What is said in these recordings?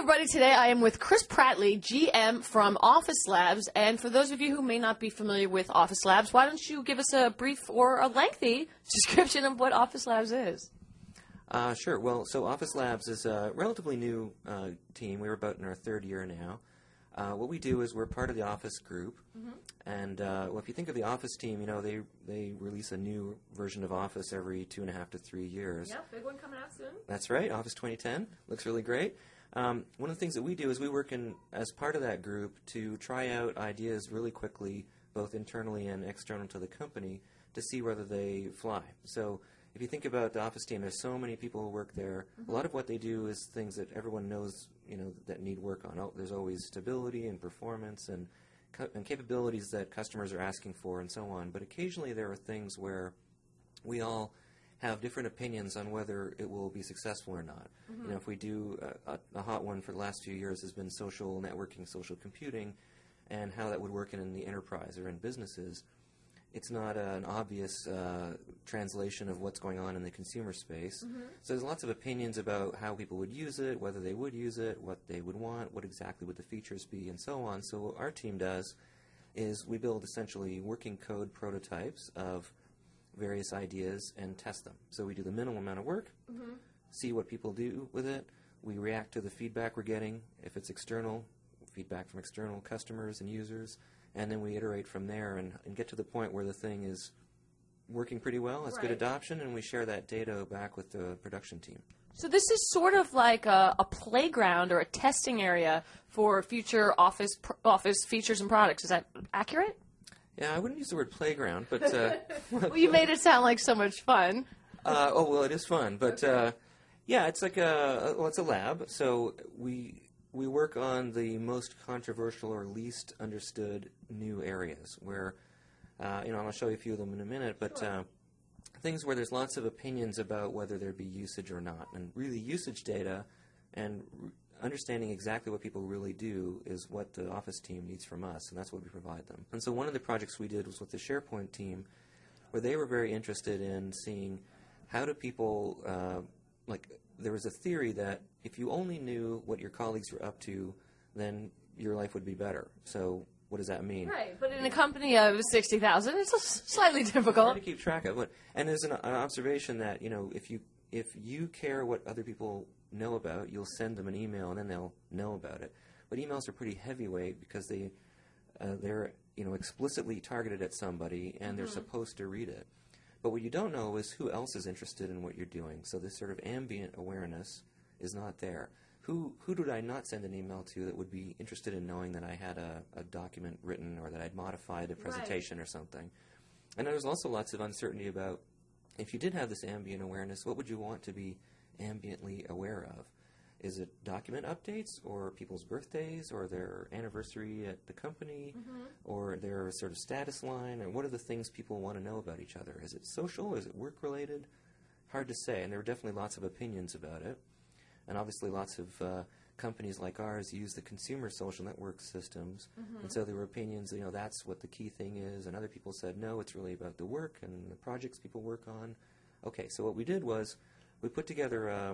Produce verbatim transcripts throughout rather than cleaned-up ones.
everybody. Today I am with Chris Prattley, G M from Office Labs. And for those of you who may not be familiar with Office Labs, why don't you give us a brief or a lengthy description of what Office Labs is? Uh, sure. Well, so Office Labs is a relatively new uh, team. We're about in our third year now. Uh, what we do is we're part of the Office group. Mm-hmm. And uh, well, if you think of the Office team, you know, they, they release a new version of Office every two and a half to three years. Yep, big one coming out soon. That's right. Office twenty ten. Looks really great. Um, one of the things that we do is we work in as part of that group to try out ideas really quickly, both internally and external to the company, to see whether they fly. So if you think about the Office team, there's so many people who work there. Mm-hmm. A lot of what they do is things that everyone knows, you know, that need work on. Oh, there's always stability and performance and, co- and capabilities that customers are asking for and so on. But occasionally there are things where we all have different opinions on whether it will be successful or not. Mm-hmm. You know, if we do, uh, a, a hot one for the last few years has been social networking, social computing, and how that would work in, in the enterprise or in businesses. It's not uh, an obvious uh, translation of what's going on in the consumer space. Mm-hmm. So there's lots of opinions about how people would use it, whether they would use it, what they would want, what exactly would the features be, and so on. So what our team does is we build essentially working code prototypes of various ideas and test them. So we do the minimal amount of work, mm-hmm. see what people do with it. We react to the feedback we're getting. If it's external, feedback from external customers and users, and then we iterate from there and, and get to the point where the thing is working pretty well, has right. good adoption, and we share that data back with the production team. So this is sort of like a, a playground or a testing area for future Office pr- Office features and products. Is that accurate? Yeah, I wouldn't use the word playground, but... Uh, well, you made it sound like so much fun. Uh, oh, well, it is fun, but uh, yeah, it's like a, well, it's a lab, so we we work on the most controversial or least understood new areas where, uh, you know, I'll show you a few of them in a minute, but sure. uh, things where there's lots of opinions about whether there be usage or not, and really usage data and r- understanding exactly what people really do is what the Office team needs from us, and that's what we provide them. And so one of the projects we did was with the SharePoint team, where they were very interested in seeing how do people, uh, like, there was a theory that if you only knew what your colleagues were up to, then your life would be better. So what does that mean? Right, but in a company of sixty thousand, it's slightly difficult. Hard to keep track of it. And there's an, an observation that, you know, if you if you care what other people know about, you'll send them an email and then they'll know about it. But emails are pretty heavyweight because they uh, they're you know explicitly targeted at somebody and mm-hmm. they're supposed to read it. But what you don't know is who else is interested in what you're doing. So this sort of ambient awareness is not there. Who who did I not send an email to that would be interested in knowing that I had a, a document written or that I'd modified a presentation right. or something? And there's also lots of uncertainty about if you did have this ambient awareness, what would you want to be ambiently aware of? Is it document updates or people's birthdays or their anniversary at the company mm-hmm. or their sort of status line? Or what are the things people want to know about each other? Is it social? Is it work-related? Hard to say, and there are definitely lots of opinions about it. And obviously lots of uh, companies like ours use the consumer social network systems, mm-hmm. and so there were opinions, you know, that's what the key thing is, and other people said, no, it's really about the work and the projects people work on. Okay, so what we did was we put together a,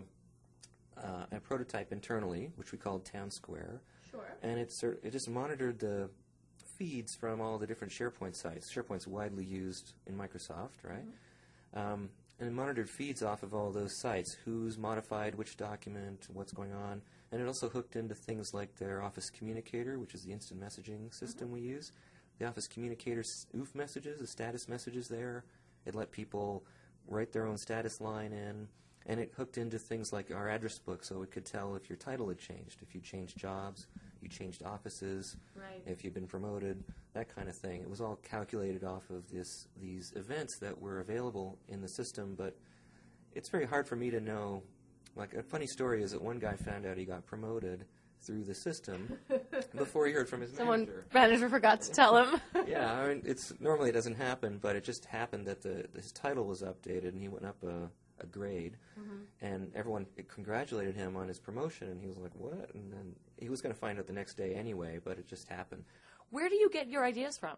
uh, a prototype internally, which we called Town Square, sure. and it, sort it just monitored the feeds from all the different SharePoint sites. SharePoint's widely used in Microsoft, right? Mm-hmm. Um, and it monitored feeds off of all those sites, who's modified which document, what's going on. And it also hooked into things like their Office Communicator, which is the instant messaging system mm-hmm. we use. The Office Communicator O O F messages, the status messages there. It let people write their own status line in. And it hooked into things like our address book, so it could tell if your title had changed, if you changed jobs, you changed offices, right. if you've been promoted, that kind of thing. It was all calculated off of this these events that were available in the system, but it's very hard for me to know. Like, a funny story is that one guy found out he got promoted through the system before he heard from his Someone manager. manager forgot to tell him. Yeah, I mean, it's normally it doesn't happen, but it just happened that the his title was updated and he went up a a grade, mm-hmm. and everyone congratulated him on his promotion, and he was like, what? And then he was going to find out the next day anyway, but it just happened. Where do you get your ideas from?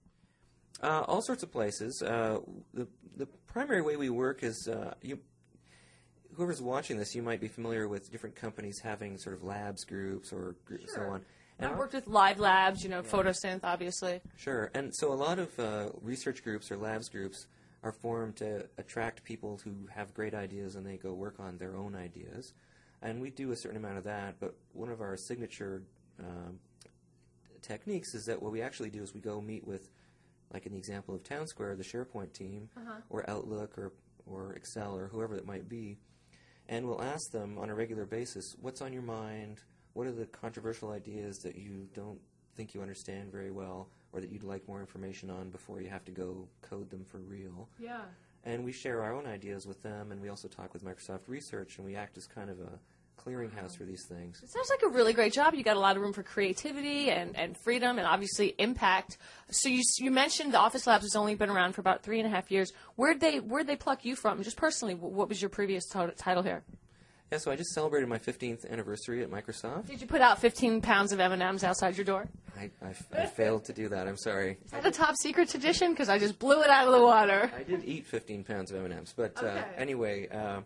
Uh, all sorts of places. Uh, the the primary way we work is uh, you. whoever's watching this, you might be familiar with different companies having sort of labs groups or group, Sure. so on. And I've worked with Live Labs, you know, yeah. Photosynth, obviously. Sure. And so a lot of uh, research groups or labs groups are formed to attract people who have great ideas and they go work on their own ideas. And we do a certain amount of that, but one of our signature um, techniques is that what we actually do is we go meet with, like in the example of Town Square, the SharePoint team, uh-huh. or Outlook or, or Excel or whoever it might be, and we'll ask them on a regular basis, what's on your mind? What are the controversial ideas that you don't think you understand very well or that you'd like more information on before you have to go code them for real? Yeah. And we share our own ideas with them, and we also talk with Microsoft Research, and we act as kind of a clearinghouse for these things. It sounds like a really great job. You got a lot of room for creativity and, and freedom and obviously impact. So you you mentioned the Office Labs has only been around for about three and a half years. Where'd they where'd they pluck you from? Just personally, what was your previous t- title here? Yeah, so I just celebrated my fifteenth anniversary at Microsoft. Did you put out fifteen pounds of M and M's outside your door? I, I, I failed to do that. I'm sorry. Is that a top secret tradition? Because I just blew it out of the water. I did eat fifteen pounds of M and M's. But okay. uh, anyway, uh,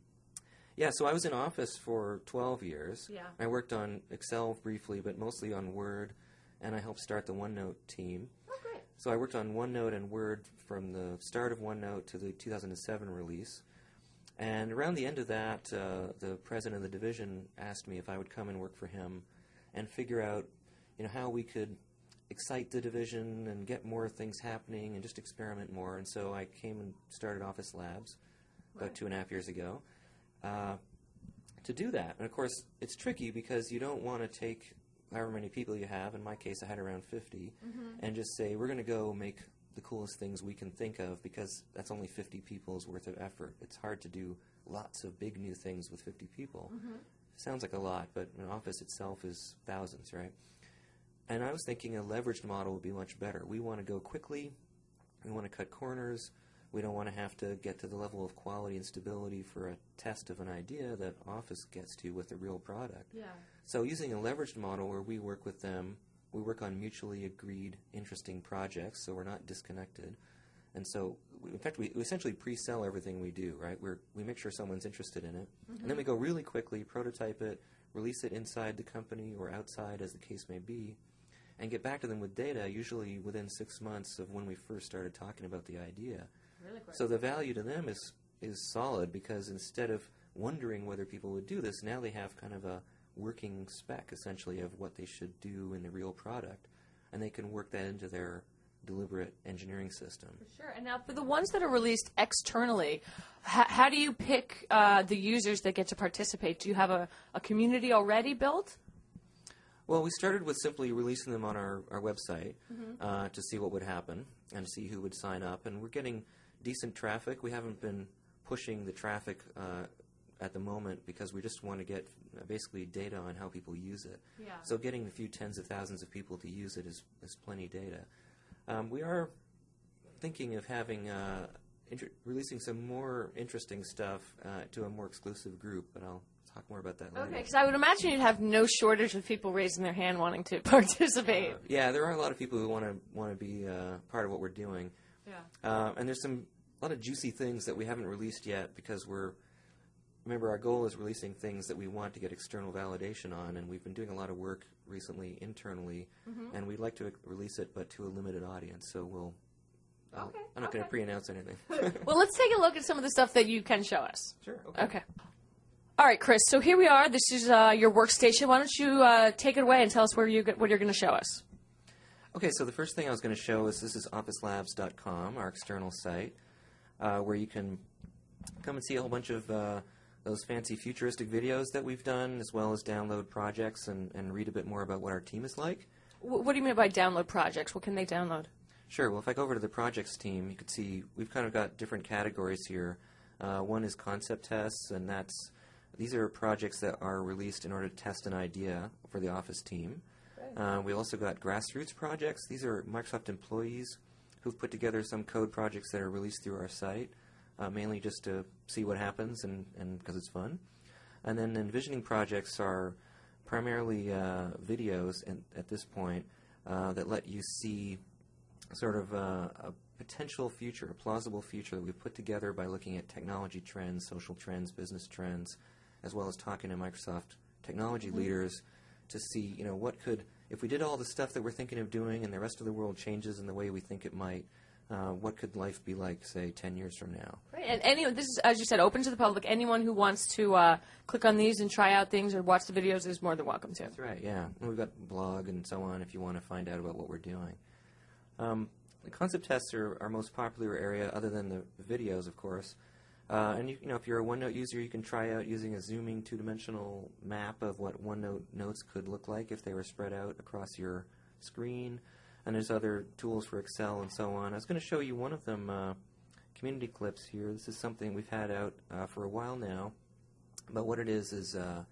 yeah, so I was in Office for twelve years. Yeah. I worked on Excel briefly, but mostly on Word, and I helped start the OneNote team. Oh, great. So I worked on OneNote and Word from the start of OneNote to the two thousand seven release. And around the end of that, uh, the president of the division asked me if I would come and work for him and figure out, you know, how we could excite the division and get more things happening and just experiment more. And so I came and started Office Labs about Right. two and a half years ago uh, to do that. And, of course, it's tricky because you don't want to take however many people you have. In my case, I had around fifty, mm-hmm. and just say, we're going to go make the coolest things we can think of, because that's only fifty people's worth of effort. It's hard to do lots of big new things with fifty people. Mm-hmm. Sounds like a lot, but an office itself is thousands, right? And I was thinking a leveraged model would be much better. We want to go quickly. We want to cut corners. We don't want to have to get to the level of quality and stability for a test of an idea that Office gets to with a real product. Yeah. So using a leveraged model where we work with them, we work on mutually agreed, interesting projects, so we're not disconnected. And so, we, in fact, we, we essentially pre-sell everything we do, right? We're, we make sure someone's interested in it. Mm-hmm. And then we go really quickly, prototype it, release it inside the company or outside, as the case may be, and get back to them with data, usually within six months of when we first started talking about the idea. Really quick. So the value to them is, is solid, because instead of wondering whether people would do this, now they have kind of a working spec, essentially, of what they should do in the real product, and they can work that into their deliberate engineering system. For sure. And now for the ones that are released externally, h- how do you pick uh, the users that get to participate? Do you have a, a community already built? Well, we started with simply releasing them on our, our website Mm-hmm. uh, to see what would happen and see who would sign up, and we're getting decent traffic. We haven't been pushing the traffic uh, at the moment because we just want to get uh, basically data on how people use it. Yeah. So getting a few tens of thousands of people to use it is, is plenty data. Um, we are thinking of having uh, inter- releasing some more interesting stuff uh, to a more exclusive group, but I'll talk more about that later. Okay, because I would imagine you'd have no shortage of people raising their hand wanting to participate. Uh, yeah, there are a lot of people who want to want to be uh, part of what we're doing. Yeah. Uh, and there's some a lot of juicy things that we haven't released yet because we're remember our goal is releasing things that we want to get external validation on, and we've been doing a lot of work recently internally, mm-hmm. and we'd like to release it, but to a limited audience. So we'll. I'll, okay. I'm not okay. going to pre-announce anything. Well, let's take a look at some of the stuff that you can show us. Sure. Okay. Okay. All right, Chris. So here we are. This is uh, your workstation. Why don't you uh, take it away and tell us where you what you're going to show us? Okay. So the first thing I was going to show is this is office labs dot com, our external site, uh, where you can come and see a whole bunch of uh, those fancy futuristic videos that we've done, as well as download projects and, and read a bit more about what our team is like. W- what do you mean by download projects? What can they download? Sure. Well, if I go over to the projects team, you can see we've kind of got different categories here. Uh, one is concept tests, and that's these are projects that are released in order to test an idea for the Office team. Uh, we also got grassroots projects. These are Microsoft employees who've put together some code projects that are released through our site, uh, mainly just to see what happens and because it's fun. And then envisioning projects are primarily uh, videos in, at this point uh, that let you see sort of uh, a potential future, a plausible future that we've put together by looking at technology trends, social trends, business trends, as well as talking to Microsoft technology mm-hmm. leaders to see, you know, what could, if we did all the stuff that we're thinking of doing and the rest of the world changes in the way we think it might, uh, what could life be like, say, ten years from now? Right, and anyone, this is, as you said, open to the public. Anyone who wants to uh, click on these and try out things or watch the videos is more than welcome to. That's right, yeah. And we've got blog and so on if you want to find out about what we're doing. Um, the concept tests are our most popular area, other than the videos, of course. Uh, and you, you know, if you're a OneNote user, you can try out using a zooming two-dimensional map of what OneNote notes could look like if they were spread out across your screen. And there's other tools for Excel and so on. I was going to show you one of them, uh, community clips here. This is something we've had out uh, for a while now. But what it is is uh,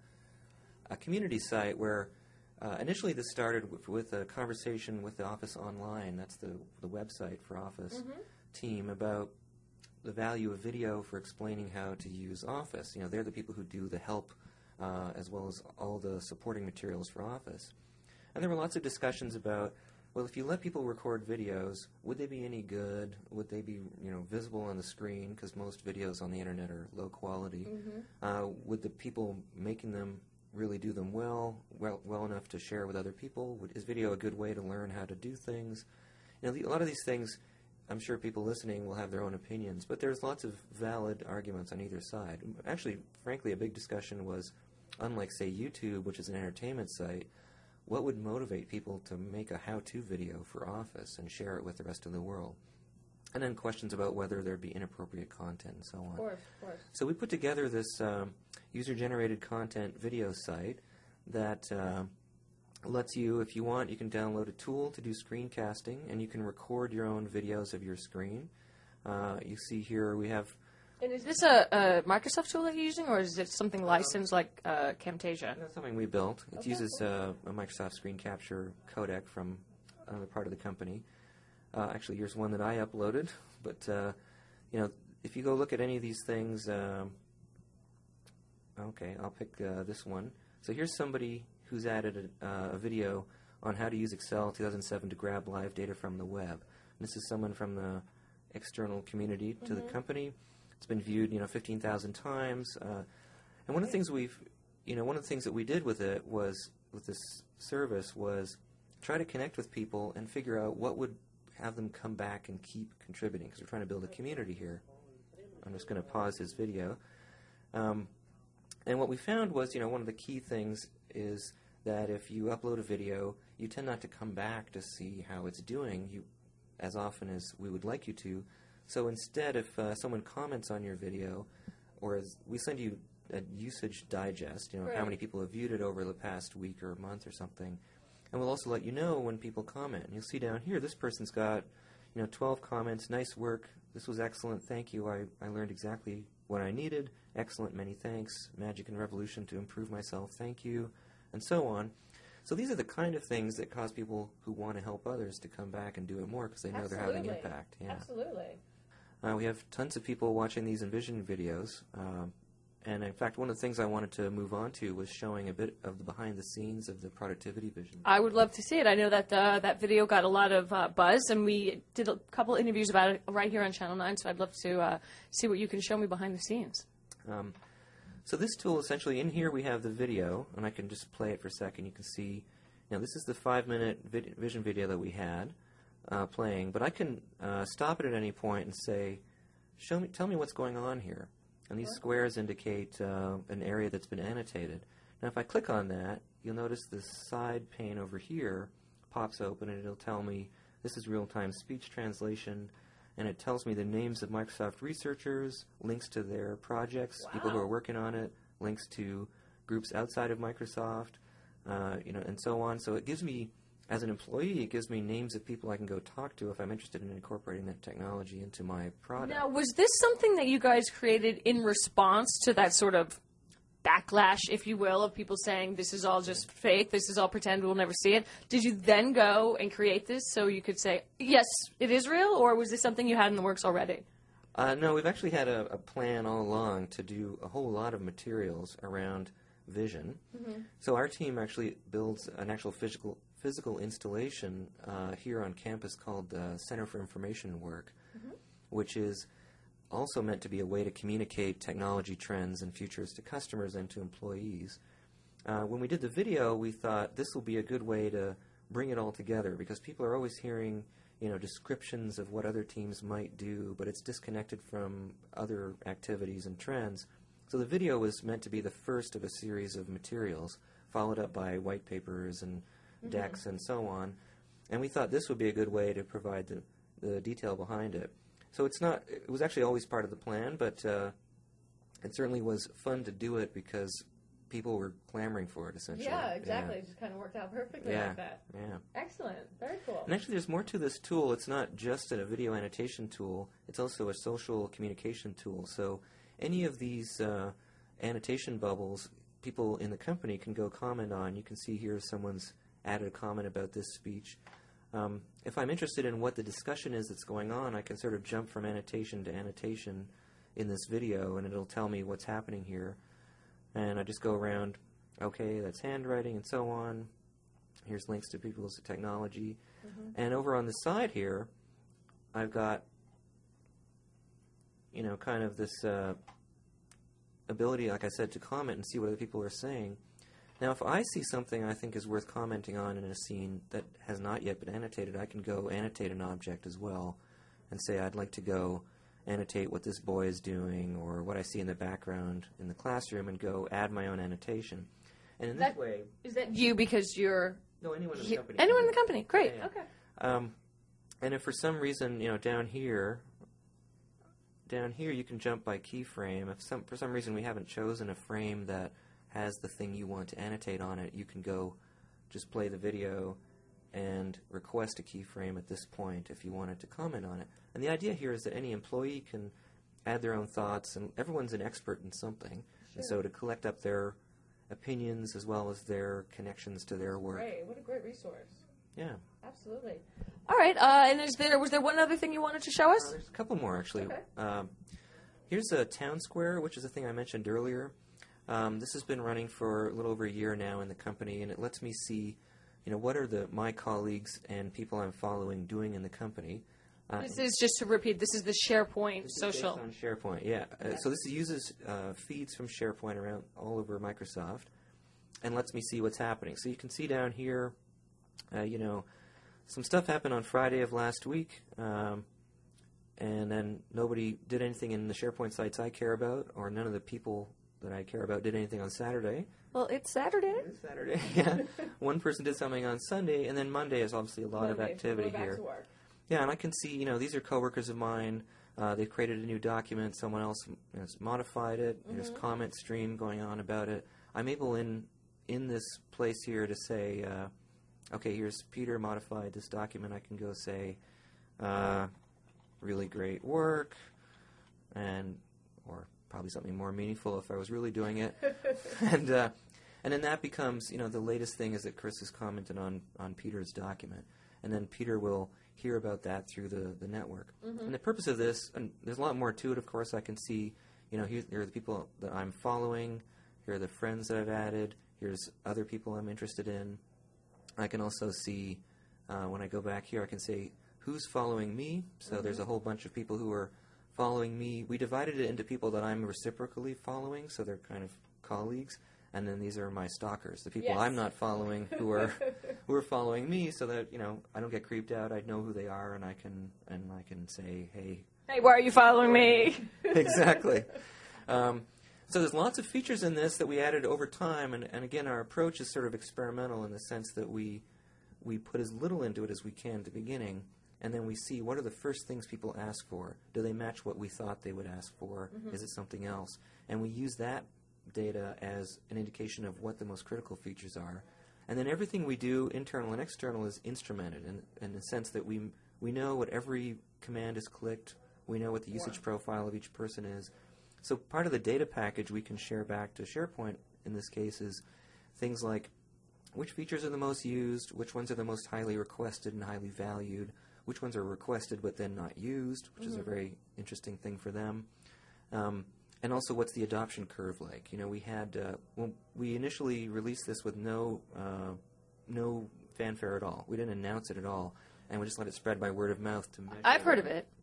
a community site where uh, initially this started with, with a conversation with the Office Online. That's the, the website for Office mm-hmm. team about the value of video for explaining how to use Office. You know, they're the people who do the help uh, as well as all the supporting materials for Office. And there were lots of discussions about, well, if you let people record videos, would they be any good? Would they be, you know, visible on the screen? Because most videos on the internet are low quality. Mm-hmm. Uh, would the people making them really do them well, well, well enough to share with other people? Would, is video a good way to learn how to do things? You know, the, a lot of these things, I'm sure people listening will have their own opinions, but there's lots of valid arguments on either side. Actually, frankly, a big discussion was, unlike, say, YouTube, which is an entertainment site, what would motivate people to make a how-to video for Office and share it with the rest of the world? And then questions about whether there'd be inappropriate content and so on. Of course, of course. So we put together this um, user-generated content video site that uh, lets you, if you want, you can download a tool to do screencasting, and you can record your own videos of your screen. Uh, you see here we have... And is this a, a Microsoft tool that you're using, or is it something licensed like uh, Camtasia? That's something we built. It okay. uses uh, a Microsoft screen capture codec from another part of the company. Uh, actually, here's one that I uploaded. But, uh, you know, if you go look at any of these things, um, okay, I'll pick uh, this one. So here's somebody who's added a, uh, a video on how to use Excel two thousand seven to grab live data from the web. And this is someone from the external community to mm-hmm. the company. It's been viewed, you know, fifteen thousand times. Uh, and one of the things we've, you know, one of the things that we did with it was, with this service, was try to connect with people and figure out what would have them come back and keep contributing, because we're trying to build a community here. I'm just going to pause this video. Um, and what we found was, you know, one of the key things is that if you upload a video, you tend not to come back to see how it's doing you as often as we would like you to. So instead, if uh, someone comments on your video, or as we send you a usage digest, you know, right. how many people have viewed it over the past week or month or something, and we'll also let you know when people comment. And you'll see down here, this person's got, you know, twelve comments, nice work, this was excellent, thank you, I, I learned exactly what I needed, excellent, many thanks, magic and revolution to improve myself, thank you, and so on. So these are the kind of things that cause people who want to help others to come back and do it more because they know Absolutely. They're having impact. Yeah. Absolutely. Uh, we have tons of people watching these Envision videos. Um, and, in fact, one of the things I wanted to move on to was showing a bit of the behind-the-scenes of the Productivity Vision. I would love to see it. I know that uh, that video got a lot of uh, buzz, and we did a couple interviews about it right here on Channel nine, so I'd love to uh, see what you can show me behind the scenes. Um, so this tool, essentially, in here we have the video, and I can just play it for a second. You can see, you know, this is the five-minute vid- Vision video that we had. Uh, playing, but I can uh, stop it at any point and say, "Show me, tell me what's going on here." And these squares indicate uh, an area that's been annotated. Now, if I click on that, you'll notice the side pane over here pops open, and it'll tell me this is real-time speech translation, and it tells me the names of Microsoft researchers, links to their projects, wow. people who are working on it, links to groups outside of Microsoft, uh, you know, and so on. So it gives me, as an employee, it gives me names of people I can go talk to if I'm interested in incorporating that technology into my product. Now, was this something that you guys created in response to that sort of backlash, if you will, of people saying this is all just fake, this is all pretend, we'll never see it? Did you then go and create this so you could say, yes, it is real, or was this something you had in the works already? Uh, no, we've actually had a, a plan all along to do a whole lot of materials around vision. Mm-hmm. So our team actually builds an actual physical physical installation uh, here on campus called the Center for Information Work. which is also meant to be a way to communicate technology trends and futures to customers and to employees. Uh, when we did the video, we thought this will be a good way to bring it all together, because people are always hearing, you know, descriptions of what other teams might do, but it's disconnected from other activities and trends. So the video was meant to be the first of a series of materials, followed up by white papers and mm-hmm. decks and so on. And we thought this would be a good way to provide the, the detail behind it. So it's not, it was actually always part of the plan, but uh, it certainly was fun to do it because people were clamoring for it, essentially. Yeah, exactly. Yeah. It just kind of worked out perfectly yeah. like that. Yeah. Excellent. Very cool. And actually, there's more to this tool. It's not just a video annotation tool. It's also a social communication tool. So any of these uh, annotation bubbles, people in the company can go comment on. You can see here someone's added a comment about this speech. Um, if I'm interested in what the discussion is that's going on, I can sort of jump from annotation to annotation in this video, and it'll tell me what's happening here. And I just go around, okay, that's handwriting and so on. Here's links to people's technology. Mm-hmm. And over on the side here, I've got, you know, kind of this uh, ability, like I said, to comment and see what other people are saying. Now, if I see something I think is worth commenting on in a scene that has not yet been annotated, I can go annotate an object as well and say I'd like to go annotate what this boy is doing or what I see in the background in the classroom and go add my own annotation. And in that, this way... Is that you because you're... No, anyone in the he, company. Anyone in the company. Great. Yeah, yeah. Okay. Um, and if for some reason, you know, down here, down here you can jump by keyframe. If some, for some reason we haven't chosen a frame that has the thing you want to annotate on it, you can go just play the video and request a keyframe at this point if you wanted to comment on it. And the idea here is that any employee can add their own thoughts, and everyone's an expert in something. Sure. And so to collect up their opinions as well as their connections to their work. Great. What a great resource. Yeah. Absolutely. All right. Uh, and is there was there one other thing you wanted to show us? Uh, there's a couple more, actually. Okay. Um, here's a town square, which is a thing I mentioned earlier. Um, this has been running for a little over a year now in the company, and it lets me see, you know, what are the my colleagues and people I'm following doing in the company. Uh, this is, just to repeat, this is the SharePoint this social. Is based on SharePoint, yeah. Okay. Uh, so this uses uh, feeds from SharePoint around all over Microsoft and lets me see what's happening. So you can see down here, uh, you know, some stuff happened on Friday of last week, um, and then nobody did anything in the SharePoint sites I care about, or none of the people that I care about did anything on Saturday. Well, it's Saturday. It's Saturday, yeah. One person did something on Sunday, and then Monday is obviously a lot Monday, of activity we're back here. to work. Yeah, and I can see, you know, these are coworkers of mine. Uh, they've created a new document. Someone else has modified it. Mm-hmm. There's comment stream going on about it. I'm able in in this place here to say, uh, okay, here's Peter modified this document. I can go say, uh, really great work, and or probably something more meaningful if I was really doing it. and uh, and then that becomes, you know, the latest thing is that Chris has commented on, on Peter's document. And then Peter will hear about that through the, the network. Mm-hmm. And the purpose of this, and there's a lot more to it, of course. I can see, you know, here, here are the people that I'm following. Here are the friends that I've added. Here's other people I'm interested in. I can also see, uh, when I go back here, I can say who's following me. So mm-hmm. there's a whole bunch of people who are following me. We divided it into people that I'm reciprocally following, so they're kind of colleagues. And then these are my stalkers, the people yes. I'm not following who are who are following me, so that, you know, I don't get creeped out. I know who they are, and I can and I can say, hey, hey, why are you following me? Exactly. Um, so there's lots of features in this that we added over time, and, and again, our approach is sort of experimental in the sense that we we put as little into it as we can at the beginning, and then we see what are the first things people ask for. Do they match what we thought they would ask for? Mm-hmm. Is it something else? And we use that data as an indication of what the most critical features are. And then everything we do, internal and external, is instrumented in, in the sense that we we know what every command is clicked, we know what the usage wow. profile of each person is. So part of the data package we can share back to SharePoint in this case is things like which features are the most used, which ones are the most highly requested and highly valued, which ones are requested but then not used, which mm-hmm. is a very interesting thing for them. Um, And also, what's the adoption curve like? You know, we had uh, when we initially released this with no uh, no fanfare at all. We didn't announce it at all, and we just let it spread by word of mouth to measure. I've heard of it.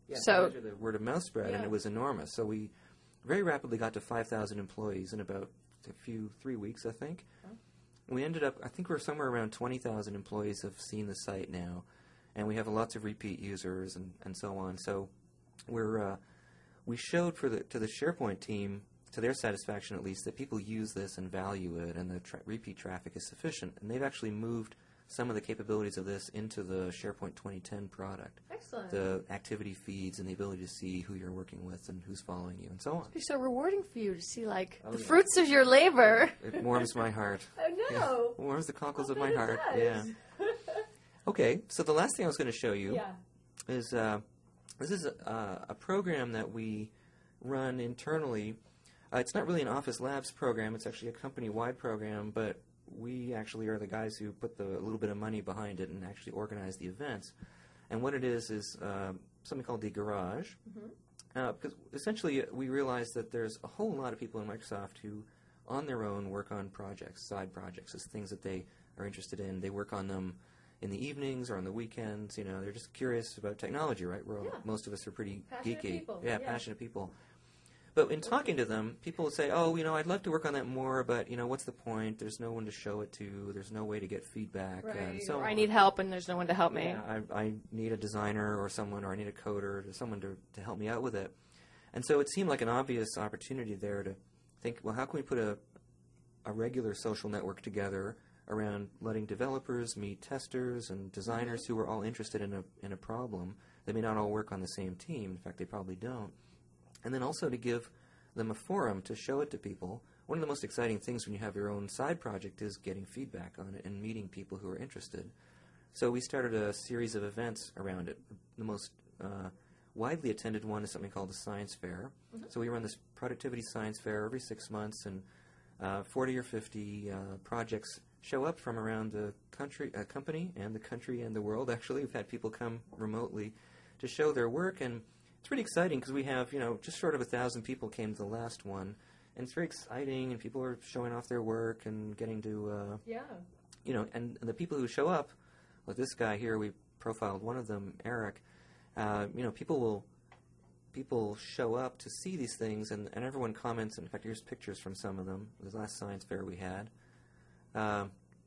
Yeah, So to measure the word of mouth spread, yeah. and it was enormous. So we very rapidly got to five thousand employees in about a few, three weeks, I think. Oh. We ended up, I think we're somewhere around twenty thousand employees have seen the site now, and we have lots of repeat users and, and so on. So we're, uh, we showed for the, to the SharePoint team, to their satisfaction at least, that people use this and value it, and the tra- repeat traffic is sufficient. And they've actually moved some of the capabilities of this into the SharePoint twenty ten product. Excellent. The activity feeds and the ability to see who you're working with and who's following you and so on. It'd be so rewarding for you to see, like, Oh, the yeah. fruits of your labor. It warms my heart. I know. Yeah. Warms the cockles I of my bet it heart. does. Yeah. Okay, so the last thing I was going to show you Yeah. is uh, this is a, a program that we run internally. Uh, it's not really an Office Labs program. It's actually a company-wide program, but we actually are the guys who put the a little bit of money behind it and actually organize the events. And what it is is uh, something called the Garage. Mm-hmm. Uh, because essentially, uh, we realize that there's a whole lot of people in Microsoft who, on their own, work on projects, side projects, as things that they are interested in. They work on them in the evenings or on the weekends. You know, they're just curious about technology, right? We're all, Yeah. most of us are pretty Passionate geeky. people, Yeah, yeah. passionate people. But in talking to them, people would say, "Oh, you know, I'd love to work on that more, but you know, what's the point? There's no one to show it to. There's no way to get feedback, and so or I on." need help and there's no one to help me. Yeah, I, I need a designer or someone, or I need a coder, or someone to, to help me out with it. And so it seemed like an obvious opportunity there to think, well, how can we put a, a regular social network together around letting developers meet testers and designers who are all interested in a, in a problem. They may not all work on the same team. In fact, they probably don't. And then also to give them a forum to show it to people. One of the most exciting things when you have your own side project is getting feedback on it and meeting people who are interested. So we started a series of events around it. The most uh, widely attended one is something called the Science Fair. Mm-hmm. So we run this productivity science fair every six months, and uh, forty or fifty uh, projects show up from around the country, uh, company and the country and the world. Actually, we've had people come remotely to show their work, and it's pretty exciting because we have, you know, just short of a thousand people came to the last one, and it's very exciting, and people are showing off their work and getting to, uh, yeah, you know, and, and the people who show up, like this guy here, we profiled one of them, Eric. Uh, you know, people will people show up to see these things, and, and everyone comments. And in fact, here's pictures from some of them. The last science fair we had. Uh,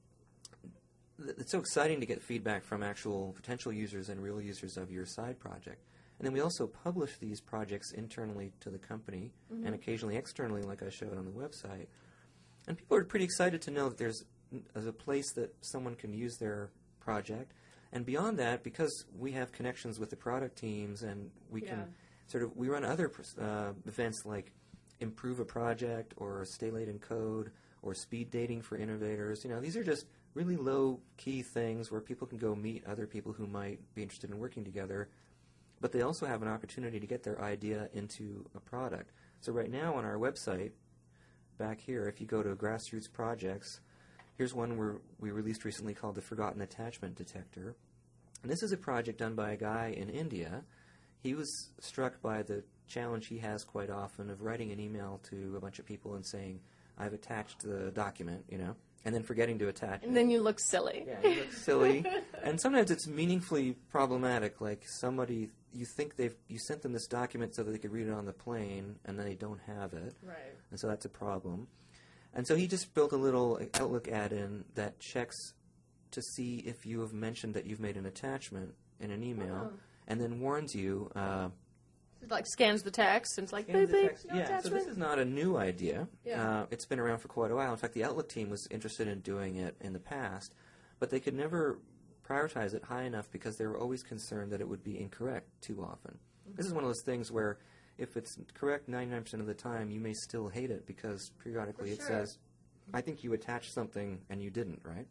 it's so exciting to get feedback from actual potential users and real users of your side project. And then we also publish these projects internally to the company mm-hmm. and occasionally externally, like I showed on the website. And people are pretty excited to know that there's, there's a place that someone can use their project. And beyond that, because we have connections with the product teams, and we yeah. can sort of, we run other uh, events like Improve a Project or Stay Late in Code or Speed Dating for Innovators. You know, these are just really low-key things where people can go meet other people who might be interested in working together, but they also have an opportunity to get their idea into a product. So right now on our website, back here, if you go to Grassroots Projects, here's one where we released recently called the Forgotten Attachment Detector. And this is a project done by a guy in India. He was struck by the challenge he has quite often of writing an email to a bunch of people and saying, I've attached the document, you know, and then forgetting to attach and it. then you look silly. Yeah, you look silly. And sometimes it's meaningfully problematic, like somebody, you think they've, you sent them this document so that they could read it on the plane, and then they don't have it. Right. And so that's a problem. And so he just built a little Outlook add-in that checks to see if you have mentioned that you've made an attachment in an email, oh. and then warns you. Uh, it like scans the text and it's like, beep, beep, text. no yeah, attachment. So this is not a new idea. Yeah. Uh, it's been around for quite a while. In fact, the Outlook team was interested in doing it in the past, but they could never prioritize it high enough because they were always concerned that it would be incorrect too often. Mm-hmm. This is one of those things where if it's correct ninety-nine percent of the time, you may still hate it because periodically For it sure. says, I think you attached something and you didn't, right?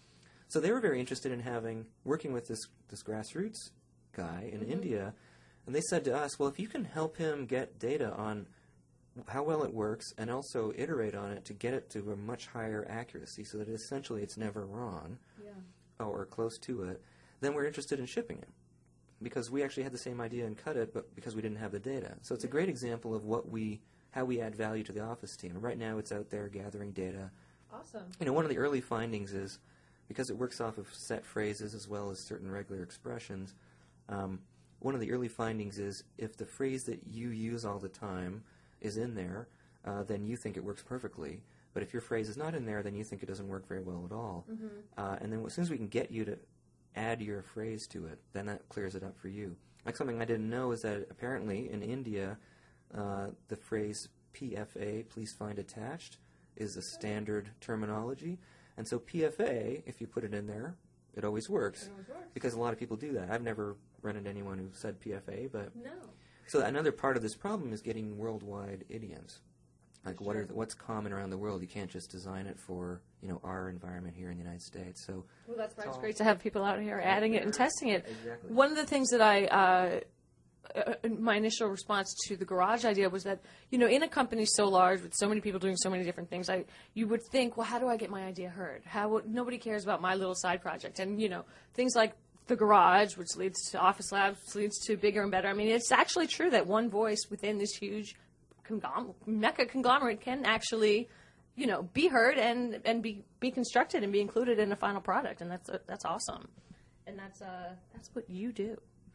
So they were very interested in having, working with this, this grassroots guy in mm-hmm. India, and they said to us, well, if you can help him get data on how well it works and also iterate on it to get it to a much higher accuracy so that essentially it's never wrong yeah. or close to it, then we're interested in shipping it. Because we actually had the same idea and cut it, but because we didn't have the data. So it's a great example of what we, how we add value to the Office team. And right now it's out there gathering data. Awesome. You know, one of the early findings is, because it works off of set phrases as well as certain regular expressions, um, one of the early findings is if the phrase that you use all the time is in there, uh, then you think it works perfectly. But if your phrase is not in there, then you think it doesn't work very well at all. Mm-hmm. Uh, and then as soon as we can get you to add your phrase to it, then that clears it up for you. Like something I didn't know is that apparently in India, uh, the phrase P F A, please find attached, is a standard terminology. And so P F A, if you put it in there, it always works. It always works. Because a lot of people do that. I've never run into anyone who said P F A, but... No. So another part of this problem is getting worldwide idioms. Like Sure. what are the, what's common around the world? You can't just design it for, you know, our environment here in the United States. So well, that's right. It's great to have people out here adding it and testing it. Exactly. One of the things that I, uh, uh, my initial response to the garage idea was that, you know, in a company so large with so many people doing so many different things, I you would think, well, how do I get my idea heard? How would, nobody cares about my little side project, and you know, things like the garage, which leads to Office Labs, which leads to bigger and better. I mean, it's actually true that one voice within this huge Conglom- mecca conglomerate can actually, you know, be heard and, and be, be constructed and be included in a final product, and that's uh, that's awesome, and that's uh that's what you do.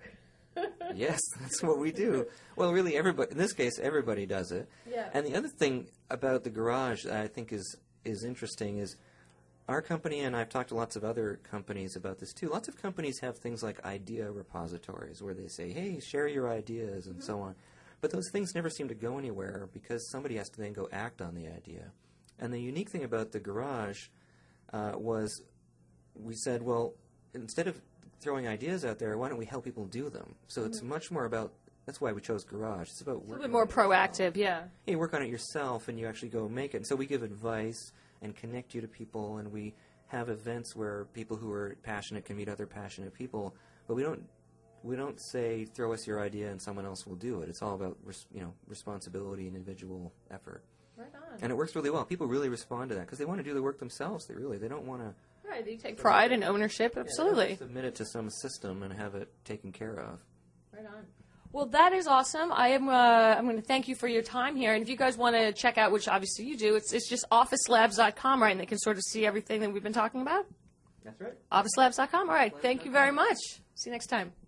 Yes, that's what we do. Well, really, everybody. In this case, everybody does it. Yeah. And the other thing about the garage that I think is is interesting is our company, and I've talked to lots of other companies about this too. Lots of companies have things like idea repositories where they say, "Hey, share your ideas," and mm-hmm. so on. But those things never seem to go anywhere because somebody has to then go act on the idea. And the unique thing about the garage uh, was we said, well, instead of throwing ideas out there, why don't we help people do them? So mm-hmm. it's much more about, that's why we chose garage. It's about a little bit more proactive, yeah. Yeah, you work on it yourself and you actually go make it. And so we give advice and connect you to people, and we have events where people who are passionate can meet other passionate people, but we don't We don't say, throw us your idea and someone else will do it. It's all about res- you know, responsibility and individual effort. Right on. And it works really well. People really respond to that because they want to do the work themselves. They really, they don't want to... Right, they take pride and ownership, absolutely. Yeah, submit it to some system and have it taken care of. Right on. Well, that is awesome. I am. Uh, I'm going to thank you for your time here. And if you guys want to check out, which obviously you do, it's it's just office labs dot com, right? And they can sort of see everything that we've been talking about? That's right. office labs dot com. All right. Thank you very much. See you next time.